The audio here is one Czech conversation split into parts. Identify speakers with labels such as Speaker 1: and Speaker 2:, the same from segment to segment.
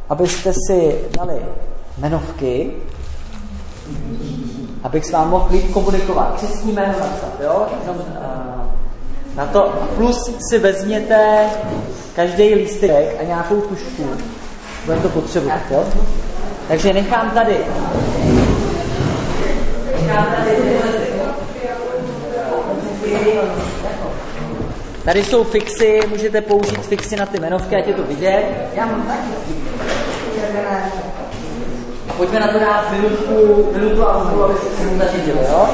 Speaker 1: abyste si dali jmenovky, abych s vámi mohl líp komunikovat. Český jméno napsat, jo? Na to plus si vezměte každý lístek a nějakou tužku. Budeme to potřebovat, jo? Takže nechám tady tady jsou fixy, můžete použít fixy na ty jmenovky, ať je to vidět. Já mám taky. Pojďme na to dát minutu a půl, abyste se mu zařídili, jo?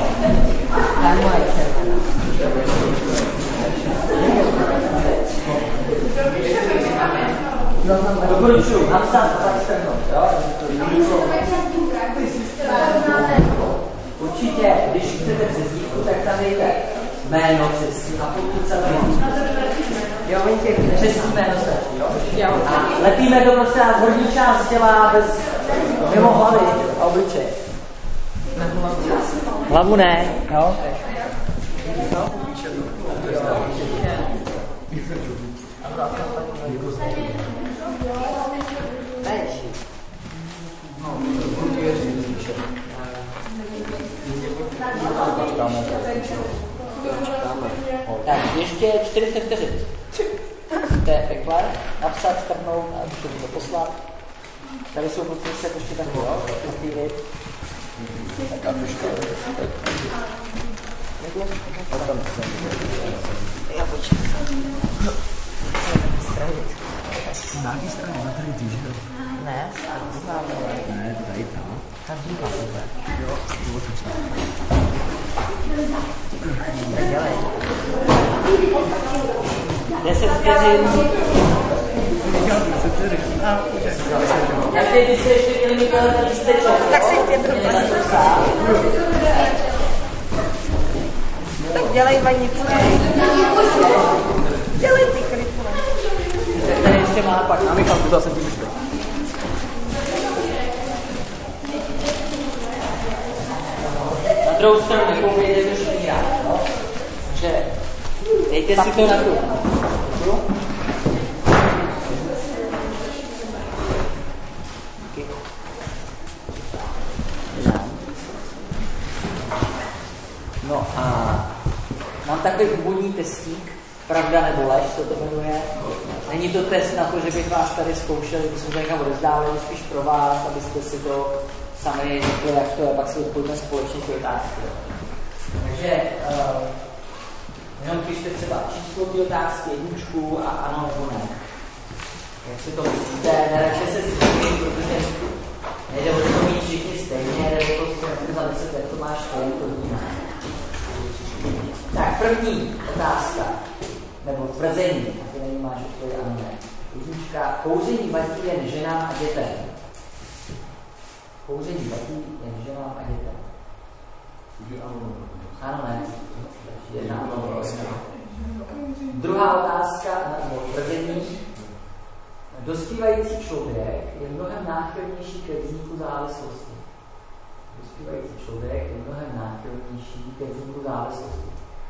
Speaker 1: Doporučuji napsat tak strnout, jo? Určitě, když chcete přezdívku, tak tam dejte jméno přesně a pokud se jo, přesný jméno stačí, jo? A lepíme to prostě na horní část těla bez mimo hlavy a obličeje. Hlavu ne, jo? Tak, ještě 40 vteřin. To je pekle, napsat, strhnout a můžete to poslat. Tady jsou prostě ještě taky, jo? Papíry. Tak a tuška. Já počítám.
Speaker 2: Na jaký straně? Na tady ty, že jo?
Speaker 1: Ne,
Speaker 2: ne, tady ta.
Speaker 1: Tam díval tohle.
Speaker 2: Jo, to otočím.
Speaker 1: Tak dělej. 10 vteřin. Tak teď se ještě měli mít ten lísteček.
Speaker 3: Tak si tě tak dělej vaničku. Dělej ty krytule.
Speaker 1: Tak tady ještě má pak.
Speaker 2: A Michal, tu zase tím ještě.
Speaker 1: Na druhou stranu nekoupejte to špírák, no? Takže dejte si to na tu. No a mám takový úvodní testík, pravda nebo lež se to jmenuje. Není to test na to, že bych vás tady zkoušel, že bychom to někam odezdávali, spíš pro vás, abyste si to sami řekli, jak to je, pak si odpovědíme společně ty otázky. Takže jenom pište třeba číslo ty otázky, jedničku a ano nebo ne. Jak si to myslíte, neračte se stejně, protože nejde o to mít všichni stejně, jde o to za 10 let, to máš ty, to víme. Tak první otázka, nebo tvrzení, a ty není máš odpověď ano ne. Jednička, kouření vadí jen ženám a dětem. Kouření vadí jen ženám a dětem. Ano ne. Jedna. Druhá otázka, nebo tvrzení. Dospívající člověk je mnohem náchylnější ke vzniku závislosti. Dospívající člověk je mnohem náchylnější ke vzniku závislosti.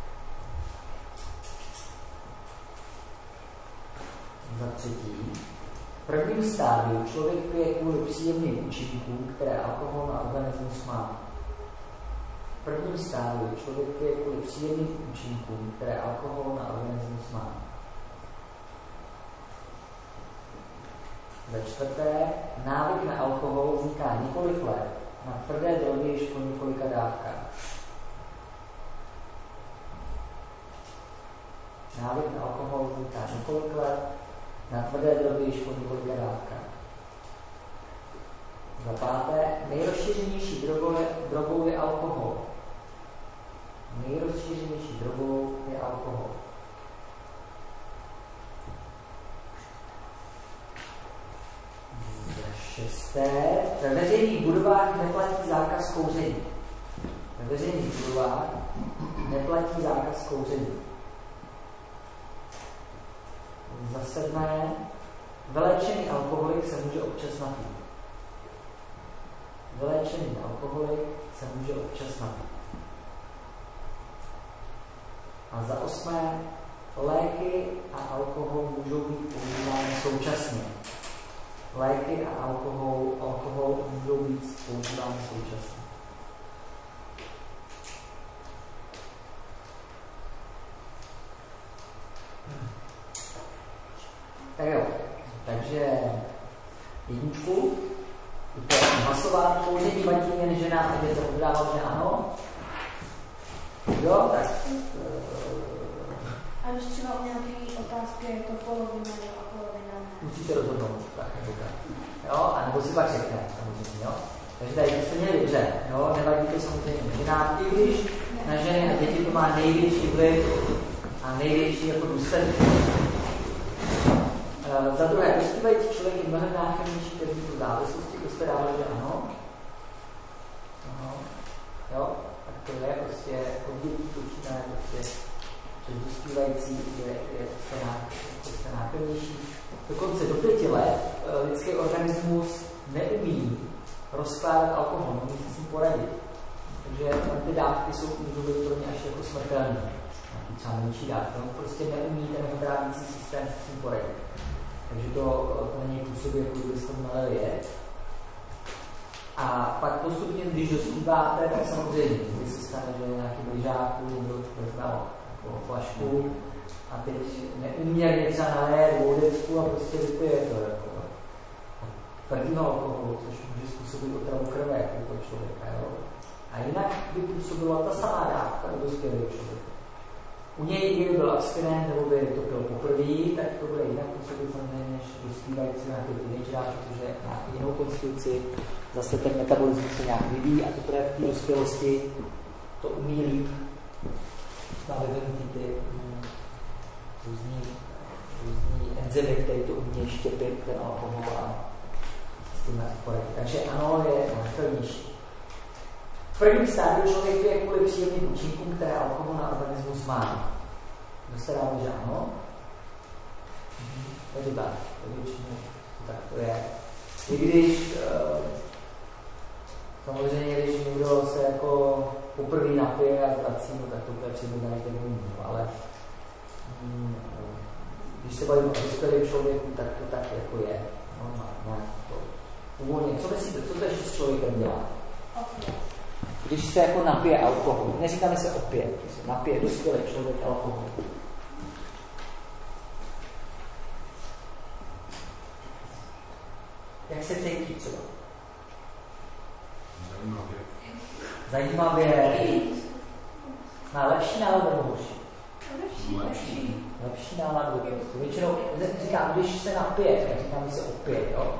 Speaker 1: Za třetí. V prvním stádiu člověk pije kvůli příjemným účinkům, které alkohol na organismus má. V prvním stádiu člověk pije kvůli příjemným účinkům, které alkohol na organismus má. Za čtvrté, návyk na alkohol vzniká několik let, na tvrdé drogy již po několika dávkách. Návyk na alkohol vzniká několik let, na tvrdé drogy již po několika dávkách. Za páté, nejrozšířenější drogou je alkohol. Nejrozšířenější drogou je alkohol. Za šesté, ve veřejných budovách neplatí zákaz kouření. Ve veřejných budovách neplatí zákaz kouření. Za sedmé, vyléčený alkoholik se může občas napít. Vyléčený alkoholik se může občas napít. A za osmé, léky a alkohol můžou být používány současně. léky a alkohol můžou být používány současně. Tak jo, takže jedničku, to je hlasování, kouření vadí jen ženám, tak je to udávám, že ano. Jo, tak.
Speaker 4: A když třeba u nějaké otázky je to polovina a polovina ne.
Speaker 1: Musíte rozhodnout, tak nebo tak. Jo, a nebo si pak řekne, samozřejmě, jo. Takže tady jste měli dobře, jo, nevadí to samozřejmě ženám, i když na ženy a děti to má největší vliv a největší jako důsledky. Za druhé, dospívající člověk je mnohem náchylnější ke vzniku závislosti, to jste dávali, že ano. Jo, tak to je prostě od dětí počíná, prostě přes dospívající je prostě náchylnější. Dokonce do 5 let lidský organismus neumí rozkládat alkohol, nemůže si s ním poradit. Takže ty dávky můžou být pro ně až jako smrtelné. Nějaký třeba menší dávky, on prostě neumí ten hydrávící systém s tím poradit. Takže to na něj působí, jako kdybyste mu nalili jed. A pak postupně, když dospíváte, tak samozřejmě, když se stane, že nějaký blížáků někdo vezmel jako flašku a teď neúměrně třeba naleje vodecku a prostě vypije to jako tvrdýho alkoholu, což může způsobit otravu krve jako toho člověka. Jo? A jinak by působila ta samá dávka u dospělého člověka. U něj, kdyby byl abstinent nebo by to pil poprvé, tak to bude jinak působit samozřejmě než dospívající nějaký teenager, protože má jinou konstituci, zase ten metabolismus se nějak vyvíjí a teprve v té dospělosti to umí líp. Máme vyvinutý ty různý enzymy, které to umí štěpit, ten alkohol a s tím poradit. Takže ano, je náchylnější. V prvním stádiu člověk je kvůli příjemným účinkům, které alkohol na organismus má. Dostáváme, že ano? Je to tak. Tak to je. I když samozřejmě, když někdo se jako poprvé napije a zdrací, no tak to je přibudaný ten můj, ale když se bavíme o dospělém člověku, tak to tak jako je. No, to uvolně. Co myslíte, co to ještě s člověkem dělá? Když se jako napije alkohol, neříkáme se opět, když se napije dospělý člověk alkohol. Jak se cítí třeba? Zajímavě. Má lepší náladu nebo horší? Lepší náladu. Většinou říkám, když se napije, tak říkám, že se opět, jo.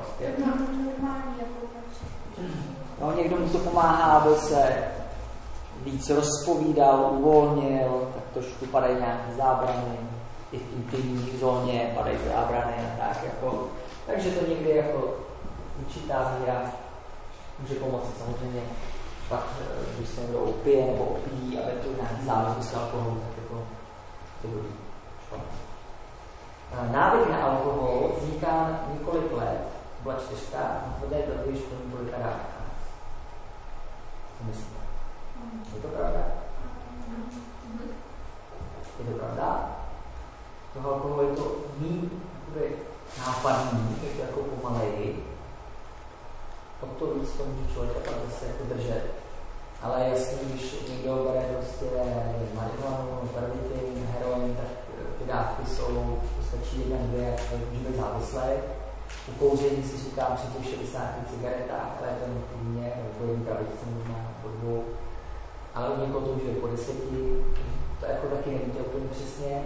Speaker 1: No, někdo mu to pomáhá, aby se víc rozpovídal, uvolnil, tak trošku padají nějaké zábrany, i v intimní zóně padají zábrany a tak jako. Takže to někdy jako určitá míra může pomoci samozřejmě. Pak, když se někdo opije nebo opíjí a je to nějaký závislost alkoholu, tak jako to bude špatné. Návyk na alkohol vzniká několik let, byla 4, tvrdé doby již po několika dávkách. Co myslíte? Je to pravda? Je to pravda? Toho alkoholu je to méně nápadný, je to jako pomaleji. O to víc to může člověka pak zase jako držet. Ale jasně, když někdo bere prostě marihuanu, pervitin, heroin, tak ty dávky jsou, stačí 1, 2, může být závislé. U kouření si říkám při těch 60 cigaretách, ale je to nutně, nebo jedný pravice možná po 2. Ale u někoho to už je po 10, to jako taky nevíte úplně přesně.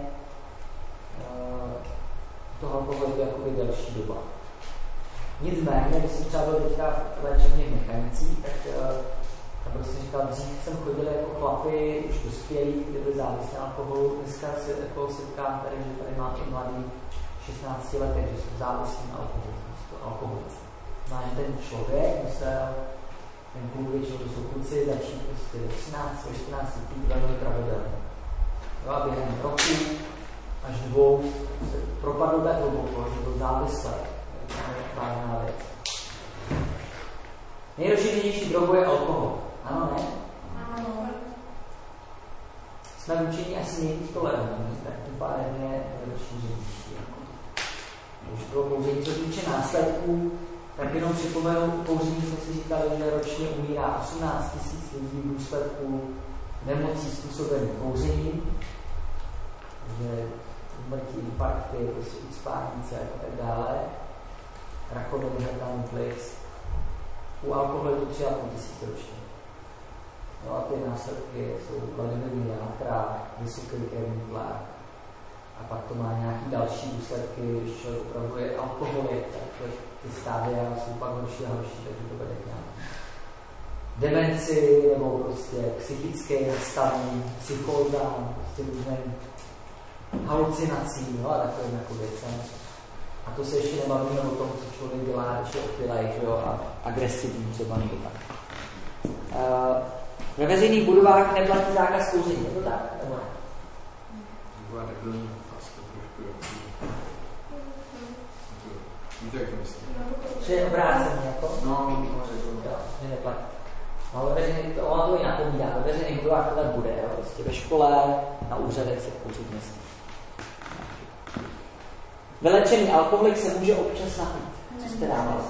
Speaker 1: Toho alkoholu je jako delší doba. Nicméně, když jsem třeba byl teďka v léčebných mechanicích, tak jsem prostě říkal, dřív jsem chodil jako chlapi, už dospělí, kdy byli závislí na alkoholu. Dneska se jako setkám tady, že tady máte mladý 16 letech, že jsou závislí na alkoholice. Znamená, že ten člověk musel, ten kluk většinou, to jsou kluci, začít prostě 13, 14 pít velmi pravidelně. Jo, a během roku až 2 se propadl tak hluboko, že byl závislý. Vážná věc. Nejrozšířenější drogou je alkohol. Ano, ne?
Speaker 4: Ano.
Speaker 1: Jsme učení asi nejvíc tolerantní, tak tím pádem je nejrozšířenější. Už bylo kouření, co týče následků, tak jenom připomenu, kouření jsme si říkali, že ročně umírá 18 000 lidí v důsledku nemocí způsobených kouřením, že umrtí, infarkty, uspání a tak dále, rakoviny, hrtální plic. U alkoholu je to 3 500 ročně. No a ty následky jsou vladimírný játra, vysoký krevní tlak. A pak to má nějaký další důsledky, když člověk opravdu je alkoholik, tak ty stádia jsou pak horší a horší, takže to bude nějaký demenci nebo prostě psychické stavy, psychózám, prostě různým halucinacím, no a takovým jako věcem. A to se ještě nebavíme o tom, co člověk dělá, když je opilej, že jo, a agresivní třeba nebo tak. Ve veřejných budovách neplatí zákaz kouření, je to tak? Nebo ne?
Speaker 5: Víte, jak to myslíte?
Speaker 1: Že je obrácený jako?
Speaker 5: No,
Speaker 1: že neplatí. No, ona to i napovídá, ve veřejných budovách to tak bude, jo? Prostě ve škole, na úřadech se kouřit nesmí. Vylečený alkoholik se může občas napít. Co jste dávali?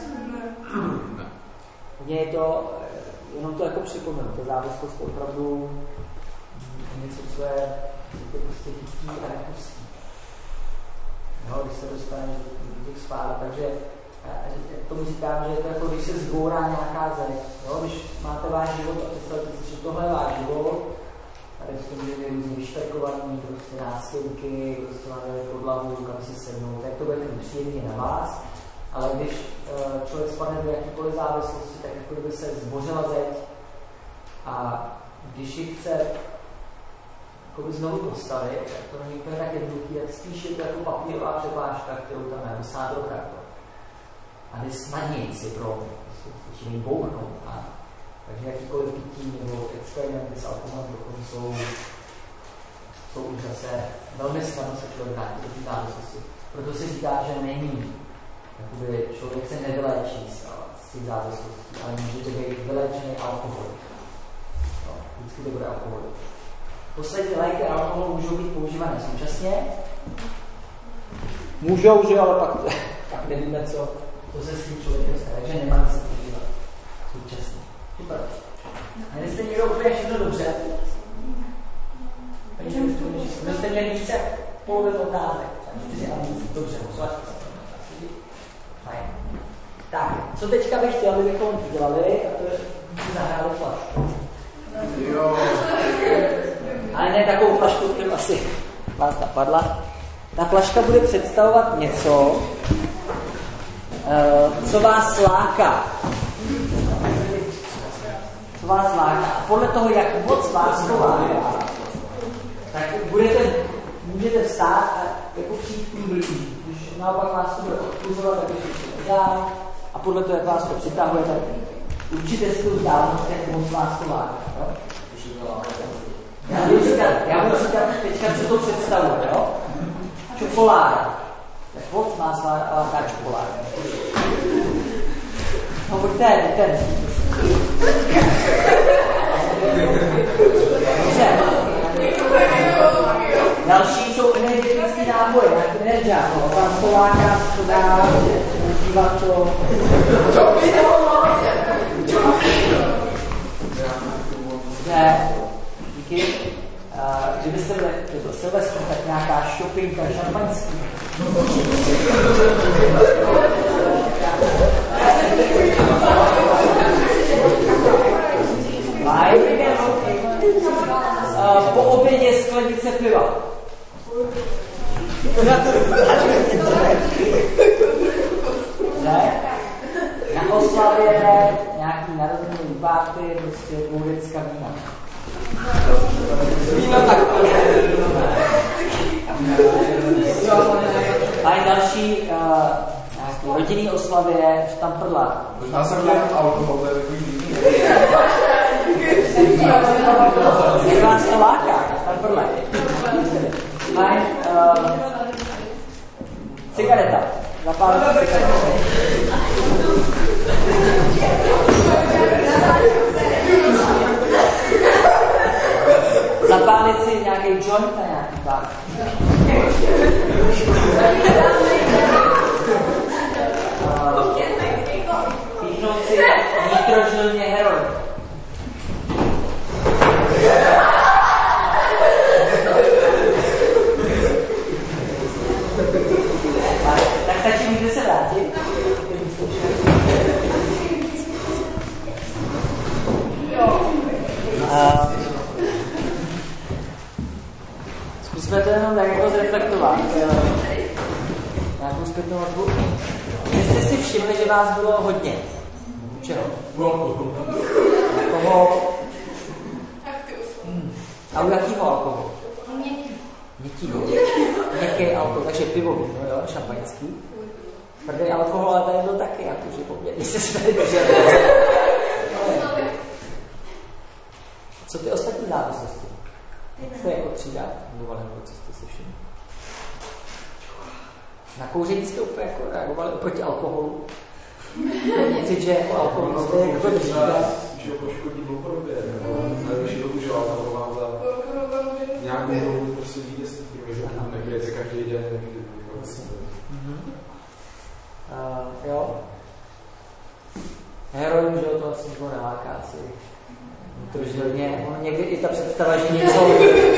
Speaker 1: Mně je to, jenom to jako připomenu, ta závislost opravdu něco, co je prostě chytí a nepustí. No, když se dostane do těch spádů, takže tomu říkám, že je to jako, když se zbourá nějaká zeď. Jo? Když máte váš život a představte si, že tohle je váš život, tady v tom můžete různě vyšperkovaný, prostě násilky, prostě máte podlahu, kam si sednou, tak to bude příjemně na vás. Ale když člověk spadne do jakýkoliv závislosti, tak jako by se zbořila zeď a když ji chce znovu postavit, tak to není úplně tak jednoduchý, tak spíš je to jako papírová přepážka, kterou tam je, nebo sádrokarton. A jde snadněji si pro stačí bouchnout. Takže jakýkoliv pití nebo experimenty s alkoholem jsou už zase velmi snadno se člověk vrátí do té závislosti. Proto se říká, že není. Jakoby člověk se nevyléčí z těch závislostí, ale může to být vyléčený alkoholik. No, vždycky to bude alkoholik. Poslední léky alkoholu můžou být používané současně. Můžou, že ale pak nevíme, co se s tím člověkem stane, takže nemá se používat současně. Super. A jestli někdo úplně všechno dobře, takže jste měli více polovinu otázek. 4 a víc. Dobře, fajn. Tak, co teďka bych chtěl, abychom dělali, a to je zahráli flašku.
Speaker 5: Jo.
Speaker 1: Ale ne takovou flašku, kterou asi vás napadla. Ta flaška bude představovat něco, co vás láká. Co vás láká. A podle toho, jak moc vás to láká, tak můžete vstát a jako přijít k ní blíž. Když naopak vás to bude odpuzovat, tak ještě dál. A podle toho, jak vás to přitahuje, tak určitě si to vzdálenost, jak moc vás to láká. Jo? Já budu říkat teďka, co to představuje, jo? Čokoláda. Jak moc má láká čokoláda. No, pojďte. Dobře. Další jsou energetické náboje, nějaký energia, no. Vám to láká, to dá, užívat to. Ne. Díky. Kdybyste byli do Silvestra, tak nějaká šopinka šampaňský. Po obědě sklenice piva. Ne? Na oslavě nějaký narozený párty, prostě bouřecká vína. Víno tak. A i další nějaký rodinný oslavě, že tam prdla.
Speaker 5: Možná jsem měl alkohol, to je takový víný.
Speaker 1: Jak vás to láká, tam prdla. Fajn. Cigareta. Zapálit cigaretu. Zapálit si nějaký joint na nějaký pár. zopakovat nějakou zpětnou vazbu. Jste si všimli, že vás bylo hodně. Čeho? Alkohol. A u jakýho alkoholu? Měkkýho. Měkký alkohol, takže pivo, no jo, šampaňský. Tvrdý alkohol, ale tady byl taky, jakože poměrně se tady drželi. Co ty ostatní závislosti? Jste jako třída? Fungovali, co jste si všimli? Na kouření jste úplně jako reagovali oproti alkoholu. Pocit, že jako alkohol jste jako držíte.
Speaker 5: Že ho poškodí dlouhodobě, když to užívá, tam vám za nějakou dobu prostě vyjde s tím, že nepijete každý den.
Speaker 1: Jo. Heroin, že to asi nikdo neláká asi. Udržitelně. Někdy i ta představa, že něco,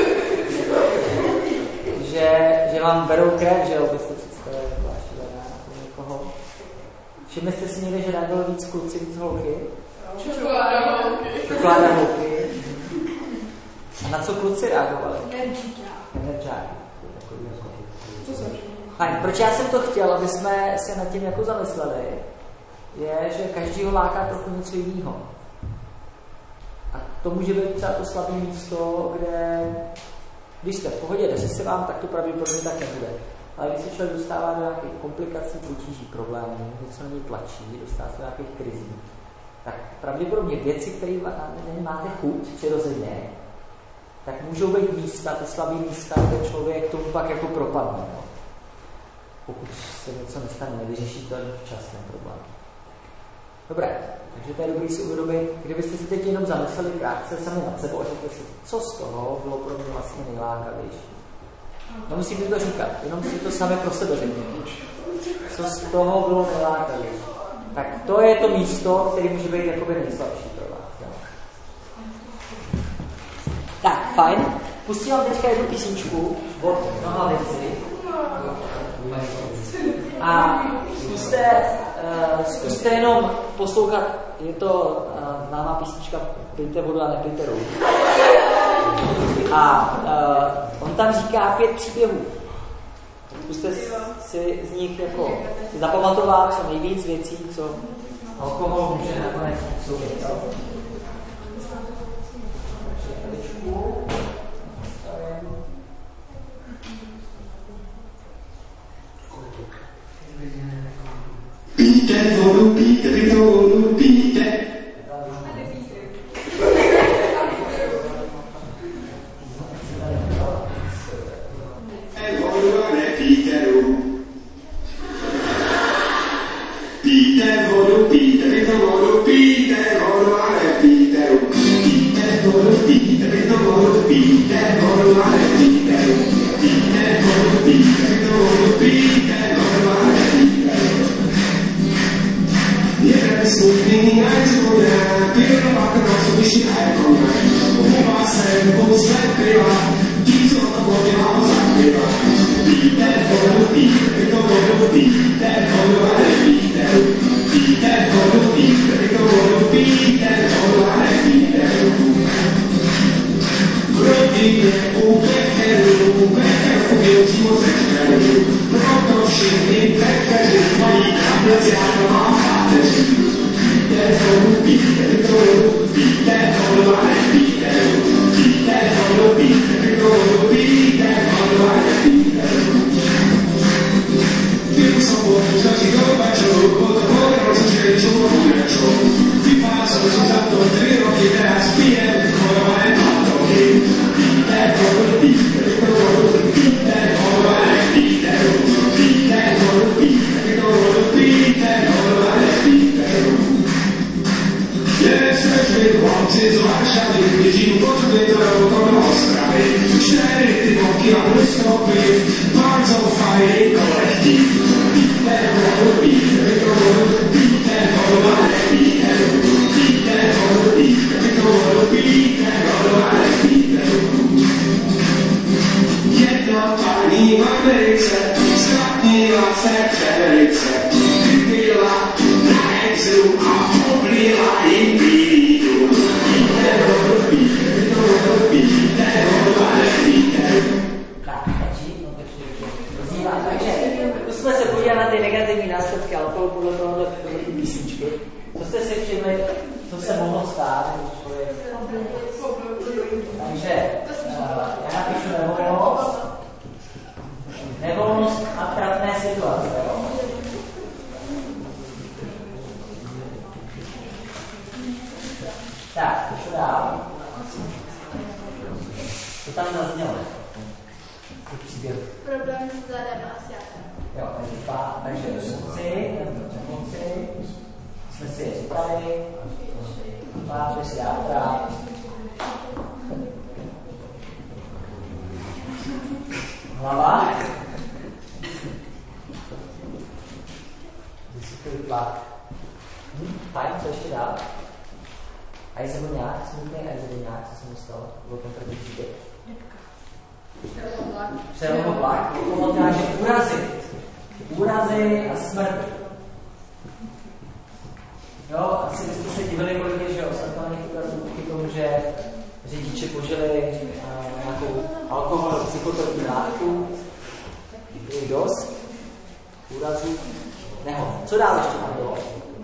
Speaker 1: že vám berou krev, že jo, byste představili šílená někoho. Všimli jste si někde, že nebylo víc kluci, víc holky? Čokoláda holky. A na co kluci reagovali? Energiák. Fajn, proč já jsem to chtěl, aby jsme se nad tím jako zamysleli, je, že každýho láká trochu něco jiného. A to může být třeba to slabé místo, kde, když jste v pohodě, daří se vám, tak to pravděpodobně tak nebude. Ale když se člověk dostává do nějakých komplikací, potíží, problémů, něco na něj tlačí, dostává se do nějakých krizí, tak pravděpodobně věci, které máte chuť přirozeně, tak můžou být místa, ty slabé místa, kde člověk tomu pak jako propadne. No. Pokud se něco nestane, nevyřeší to včas ten problém. Dobré, takže to je dobrý si uvědomit, kdybyste si teď jenom zamysleli krátce sami nad sebou a řekli si, co z toho bylo pro mě vlastně nejlákavější. No musíte to říkat, jenom si to sami pro sebe řekněte. Co z toho bylo nejlákavější. Tak to je to místo, které může být jakoby nejslabší pro vás. Jo? Tak, fajn. Pustím vám teďka jednu písničku od Noha Vinci. A zkuste jenom poslouchat, je to známá písnička Pijte vodu a nepijte rum. A on tam říká 5 příběhů. Zkuste si z nich jako zapamatovat co nejvíc věcí, co alkohol může nakonec souviset.
Speaker 6: Pijte vodu, pijte vodu, pijte. Vodu a nepijte rum. Pijte vodu, pijte vodu, pijte vodu a nepijte rum. Pijte vodu, pijte vodu, pijte vodu a nepijte rum. Pijte vodu, pijte vodu, pijte vodu a nepijte rum. Jeden smutný najzvoná, pivo pak noc vyšší ajkona. Uva se posled piva, tí, co to podělal za piva. Pijte vodu, pijte vodu, pijte vodu a nepijte rum. Pijte vodu, pijte vodu, pijte vodu a nepijte rum. V rodině u Becheru byl přímo ze Čeru. Proto všichni Becheři mají kaplec, já to mám cháteři. Pijte vodu, pijte vodu, pijte vodu a nepijte rum. Pijte vodu, pijte vodu, pijte vodu a nepijte rum. Piju sobotu, začít dobačou, potom povedal jsem, že je člověk nečou. Vypácal jsem za to 3 roky, teraz pijem chorované patoky. Pijte vodu, pijte vodu, pijte vodu a nepijte rum. Pijte vodu, pijte vodu, pijte vodu a nepijte rum. Jesteśmy chłopcy z Warszawy,
Speaker 1: jsou ty písničky. Co jste si všimli, co se mohlo stát, když člověk... Takže já napíšu nevolnost a trapné situace. Jo? Tak, co dál? Co tam zaznělo?
Speaker 4: Problém s zadem asi.
Speaker 1: Jo, takže emoci, jsme si je říkali, máte si játra. Hlava. Vysvětlivý tlak. Fajn, co ještě dál? A jestli byl nějak smutný, a jestli byl nějak, co se mu stalo? Byl ten první příběh. Přelomovlak. To znamená, že úrazy a smrt. Jo, asi byste se divili, kolik je, že ostatních ukazů k tomu, že řidiči požili nějakou alkohol, psychotropní látku. Je dost. Úrazů. Nehod. Co dál ještě tam bylo?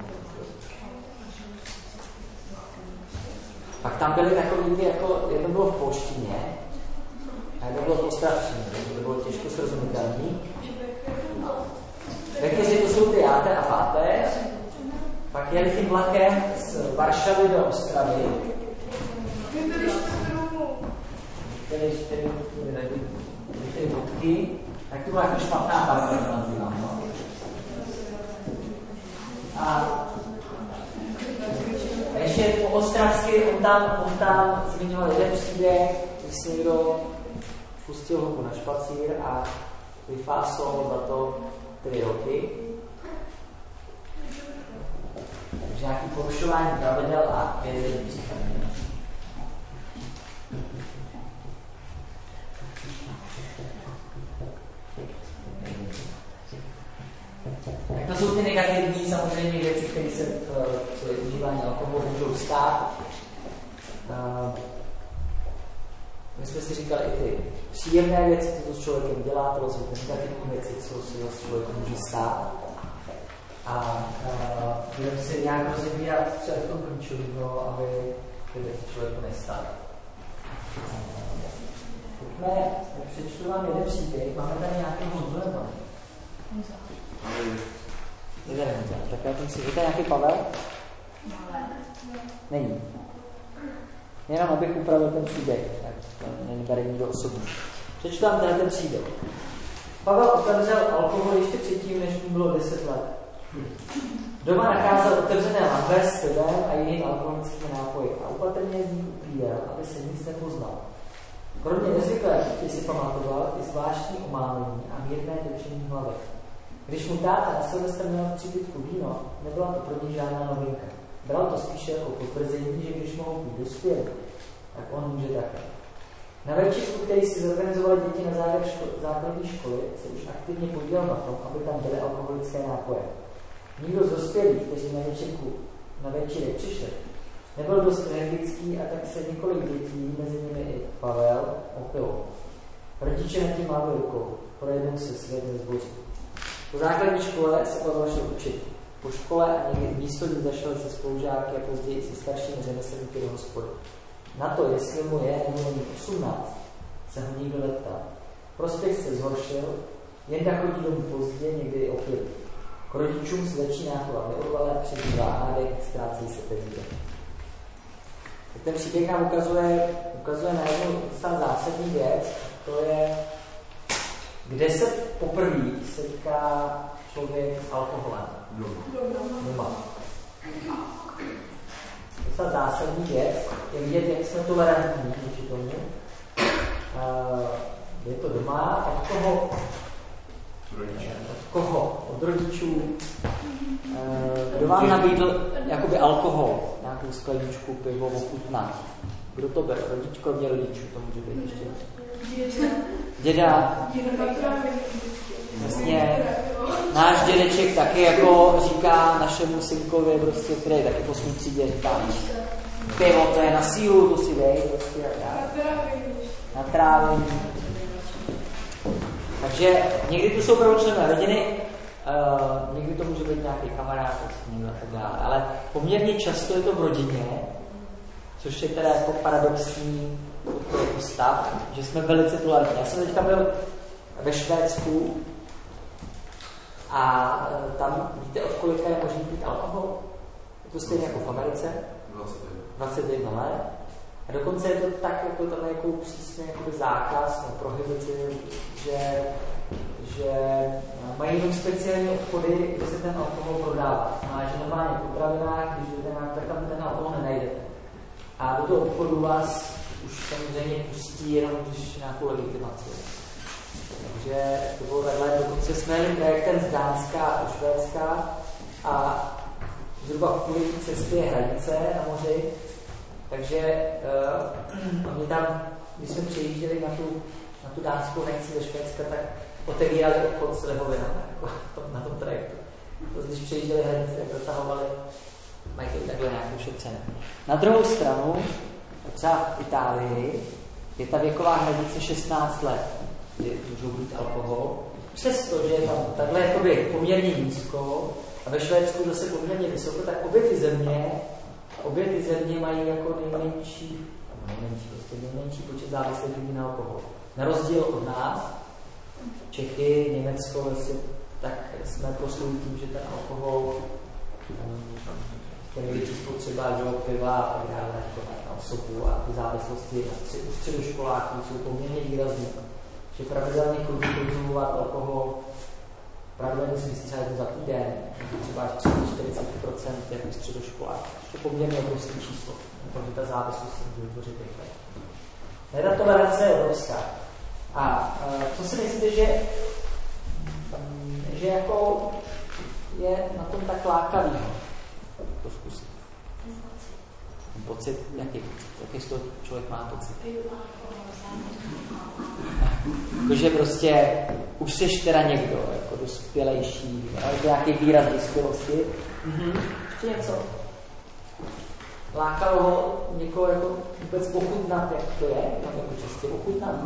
Speaker 1: Pak tam byly takový, jako jedno bylo v polštině, a jedno bylo v ostravštině, to bylo těžko srozumitelný. Vekteři to jsou ty játe a fáte, pak jeli tím vlakem z Varšavy do Ostravy. Ty vodky, tak to byla jako špatná parta, to nazývám. No. A ještě po ostravsky, on tam zmiňoval jeden příběh, když si někdo pustil hoku na špacír a vyfásol za to 3 roky. Takže nějaký porušování pravidel a vězení případně. Tak to jsou ty negativní samozřejmě věci, které se v užívání alkoholu můžou stát. My jsme si říkali i ty příjemné věci, co to s člověkem dělá, to jsou ty negativní věci, co se s člověkem může stát. A budeme si nějak rozebírat, co je v tom klíčového, aby ty věci člověku nestaly. Přečtu vám jeden příběh, máme tady nějaký Honzu. Jeden Honza. Tak já tím si víte nějaký Pavel? Není. Jenom abych upravil ten příběh, tak není tady nikdo osobní. Přečtu vám ten příběh. Pavel otevřel alkohol ještě předtím, než mu bylo 10 let. Doma nacházel otevřené lahve s pivem a jiným alkoholickými nápoji a opatrně z nich upíjel, aby se nic nepoznal. Kromě nezvyklé chutě si pamatoval i zvláštní omámení a mírné točení hlavy. Když mu táta na Silvestr měl v příbytku víno, nebyla to pro něj žádná novinka. Bral to spíše jako potvrzení, že když mohou být dospělí, tak on může také. Na večírku, který si zorganizovali děti na závěr základní školy, se už aktivně podílel na tom, aby tam byly alkoholické nápoje. Nikdo z dospělých, kteří na večírek přišli, nebyl dost energický a tak se několik dětí, mezi nimi i Pavel, opilo. Rodiče nad tím mávli rukou, projednou se svět nezboří. Po základní škole se Pavel šel učit. Po škole a někdy místo, kdy zašel se spolužáky a později se staršími řemeslníky do hospody. Na to, jestli mu je nebo není 18, se ho nikdo neptal. Prospěch se zhoršil, Jenda chodí domů pozdě, někdy opět. K rodičům se začíná chovat neodvalé, přebývá hádek, ztrácí se peníze. Ten příběh nám ukazuje na jednu docela zásadní věc, to je, kde se poprvé setká člověk s alkoholem. Doma. Docela zásadní věc je vidět, jak jsme tolerantní vůči tomu. Je to doma, od koho? Od koho? Od rodičů. Kdo vám nabídl jakoby alkohol, nějakou skleničku, pivo, ochutnat? Kdo to byl? Rodič, kromě rodičů, to může být ještě. Děda. Vlastně náš dědeček taky jako říká našemu synkovi, prostě, který je taky po svým třídě, říká, pivo, to je na sílu, to si dej, prostě, na trávení. Takže někdy tu jsou prvočlenné rodiny Někdy to může být nějaký kamarád a tak dále, ale poměrně často je to v rodině, což je teda jako paradoxní jako stav, že jsme velice tolerantní. Já jsem teďka byl ve Švédsku a tam víte, od kolika je možný pít alkohol? Je to stejně jako v Americe? 21 let. A dokonce je to tak, jako tam je jako přísný zákaz, prohibici, že mají jenom speciální obchody, kde se ten alkohol prodává. A že normálně v potravinách, když jdete na, tak tam ten alkohol nenajdete. A do toho obchodu vás už samozřejmě pustí jenom, když nějakou legitimaci. Takže to bylo takhle, dokonce jsme jeli trajektem z Dánska do Švédska a zhruba v půli cesty je hranice na moři. Takže oni tam, když jsme přijížděli na tu dánskou hranici ze Švédska, tak otevírali obchod s lihovinami jako na tom trajektu. Když přijížděli hranici, tak dotahovali, mají to takhle nějakou šetřené. Na druhou stranu, třeba v Itálii, je ta věková hranice 16 let, kdy můžou být alkohol. Přesto, že je tam takhle jakoby poměrně nízko a ve Švédsku zase poměrně vysoko, tak obě ty země mají jako nejmenší počet závislých lidí na alkohol. Na rozdíl od nás, Čechy, Německo, tak jsme proslulí tím, že ten alkohol, ten větší spotřeba piva a tak dále, na osobu a ty závislosti u středoškoláků jsou poměrně výrazné. Že pravidelně konzumovat alkohol, pravidelně si myslím, že je to za týden, třeba až 30-40% jako středoškolák. To je poměrně obrovské číslo, protože ta závislost se může vytvořit rychle. Ta tolerance je obrovská. A co si myslíte, že jako je na tom tak lákavýho to zkusit? Pocit, jaký z toho člověk má pocit? Jakože prostě už jsi teda někdo, jako dospělejší, ale to nějaký výraz dospělosti. Ještě něco? Lákalo ho někoho jako vůbec ochutnat, jak to je, jako čistě ochutnat.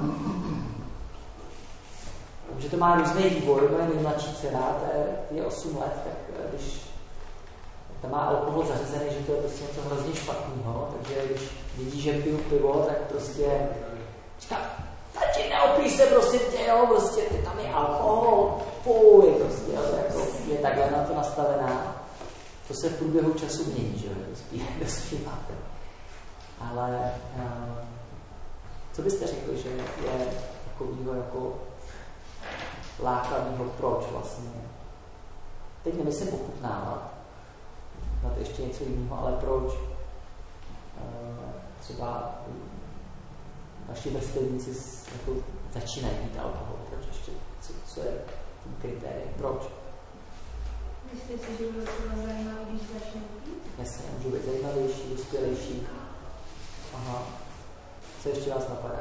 Speaker 1: Takže to má různý vývoj, moje nejmladší dcera, je 8 let, tak když tam má alkohol zařazený, že to je prostě něco hrozně špatného, takže když vidí, že piju pivo, tak prostě říká, tati, neopij se prostě tě, jo, prostě tam je alkohol, fuj, prostě, jo, jako je takhle na to nastavená. To se v průběhu času mění, že jo, dospíváte. Ale co byste řekli, že je takovýho jako lákavýho, proč vlastně? Teď nemyslím ochutnávat, na to ještě něco jiného, ale proč třeba naši vrstevníci jako začínají pít alkohol, proč ještě, co je tím kritériem, proč?
Speaker 4: Myslíte si, že budou třeba zajímavý, když začnou pít?
Speaker 1: Jasně, můžou být zajímavější, dospělejší. Aha. Co ještě vás napadá?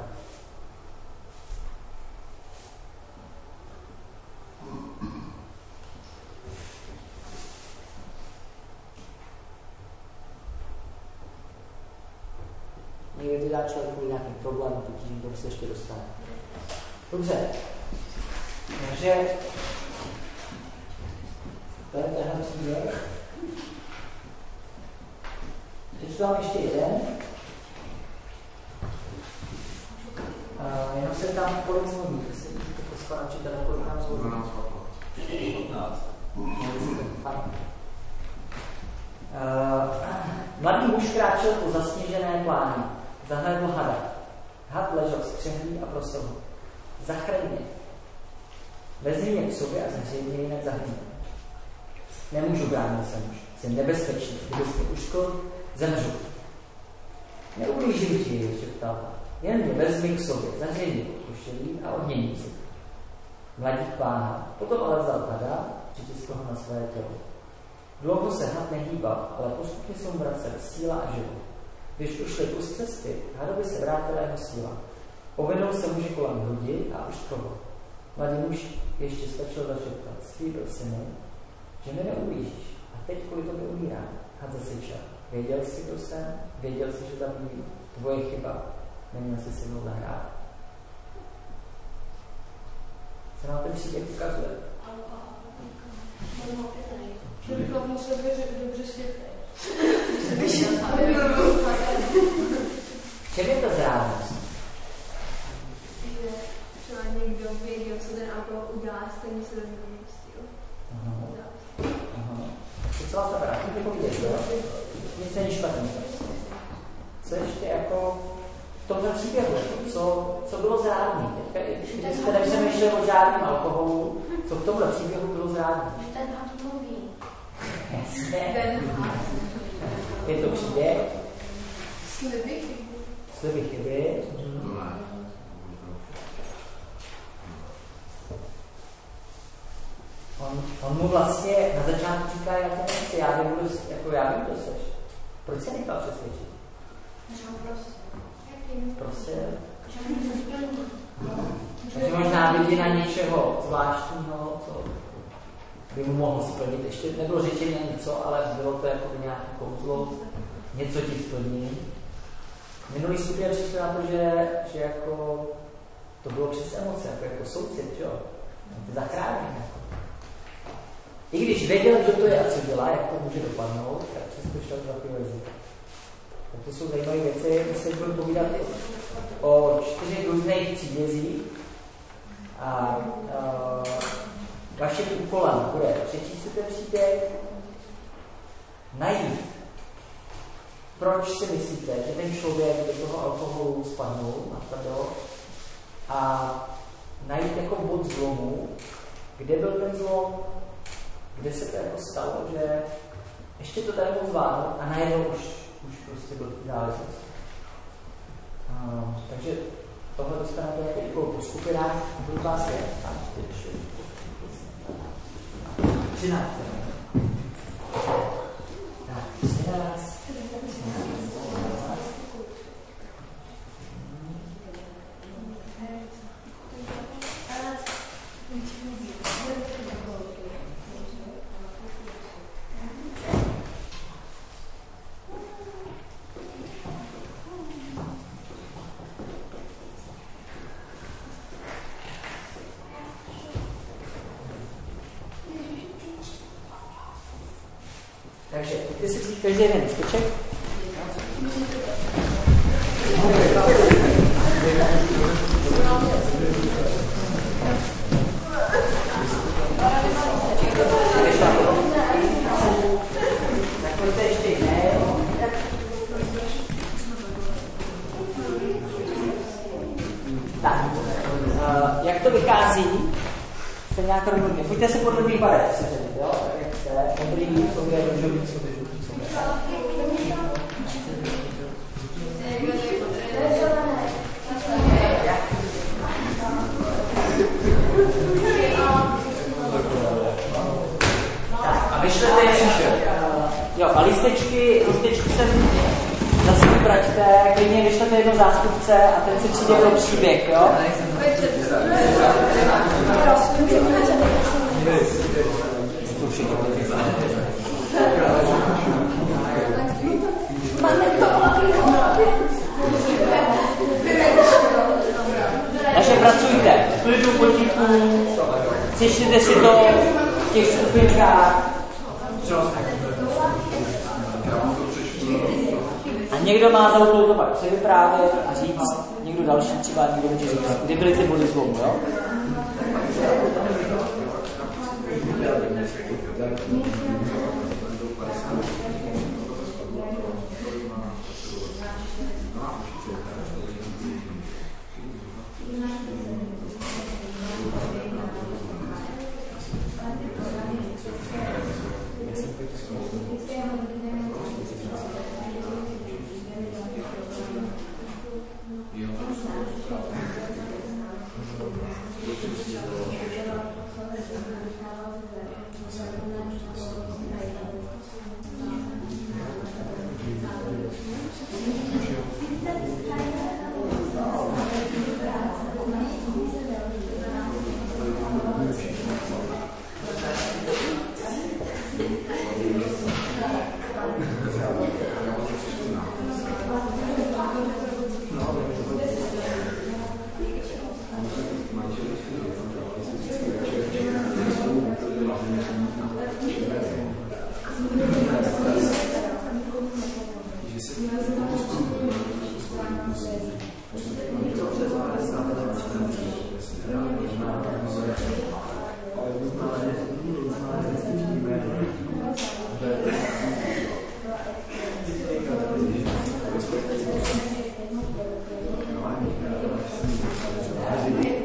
Speaker 1: Někdy to dá člověk kvůli nějakým problémům, tím tomu se ještě dostane. Dobře. Takže to je tenhle příběh. Přečtu vám ještě jeden. Jenom se tam kolik zvodí, jestli to poskladám, či teda kolik nám zvodí.
Speaker 5: 15.
Speaker 1: Mladý muž kráčel po zasněžené pláni. Zahlédl hada. Had ležel střehlý a prosil ho. Zachraň mě. Vezmi mě k sobě a zahřej mě, jinak zahynu. Nemůžu, bránil se muž. Jsem nebezpečný. Kdybys mě uškol, zemřu. Neublížím ti, šeptal. Jen mě vezmi k sobě, zahřej mě pod košelí a odnění si. Mladík pána. Potom ale vzal hada, přitiskl ho na své tělo. Dlouho se had nehýbal, ale postupně se mu vracel síla a život. Když ušli kus cesty, hadovi se vrátila jeho síla. Ovinul se muži kolem hrudi a uštkl ho. Mladý muž ještě stačil zašeptat. Slíbil si mu, že mi neublížíš. A teď kvůli tobě umírám. Had zasyčel. Věděl jsi, kdo jsem? Věděl jsi, že zabiju? Tvoje chyba. Neměl jsi se mnou zahrát. Co nám ten příběh ukazuje?
Speaker 4: jsem opětný. Člověk musel být dobře světlý.
Speaker 1: Čem je to zrádnost?
Speaker 4: Že třeba někdo věděl, co ten alkohol udělá, stejně se do něj nepustil.
Speaker 1: Co vás napadá? Chci povídět, jo? Nic není špatný. Co ještě jako v tomhle příběhu, co bylo zrádný? Teďka jste nepřemýšleli o žádném alkoholu, co v tomhle příběhu bylo zrádný?
Speaker 4: Ten had mluví.
Speaker 1: Jasně. Je to příběh? Sliby chyby. On mu vlastně na začátku říká, jak to nechci, já vím, kdo seš. Proč se nechal přesvědčit? Prosil. Takže možná vidina něčeho zvláštního, co by mu mohl splnit. Ještě nebylo řečeno něco, ale bylo to jako nějaké kouzlo, něco ti splní. Minulý studia přišli na to, že jako to bylo přes emoce, jako soucit, jo? Ty zachrání. Jako. I když věděl, kdo to je a co dělá, jak to může dopadnout, tak přesto šel za ty verzi. Tak to jsou zajímavé věci. My se budeme povídat o 4 různých příbězích. A vaším úkolem bude přečíst si ten příběh, najít, proč si myslíte, že ten člověk do toho alkoholu spadnul a najít jako bod zlomu, kde byl ten zlom, kde se to jako stalo, že ještě to tady mohl zvládnout a najednou už prostě byl záležitost. Takže tohle dostanete jako úkol po skupinách, budu vás je, tam 4, 13. Tak, 13. Takže ty si přijít každý jeden skeček. Tak, jak to vychází? Se nějak rovně. Pojďte se podle mých barev, jo? Tak jak jste, modrý, sobě, růžový, sobě, žlutý, sobě. Tak, a vyšlete jo, a listečky sem zase vybraťte, klidně vyšlete jedno zástupce a ten si přijde pro příběh, jo? Takže pracujte, v klidu, potichu, slyšíte si to v těch skupinkách. A někdo má za úkol to pak si vyprávět a říct, někdo další třeba někdo může říct, kdy byly ty body zlomu, jo?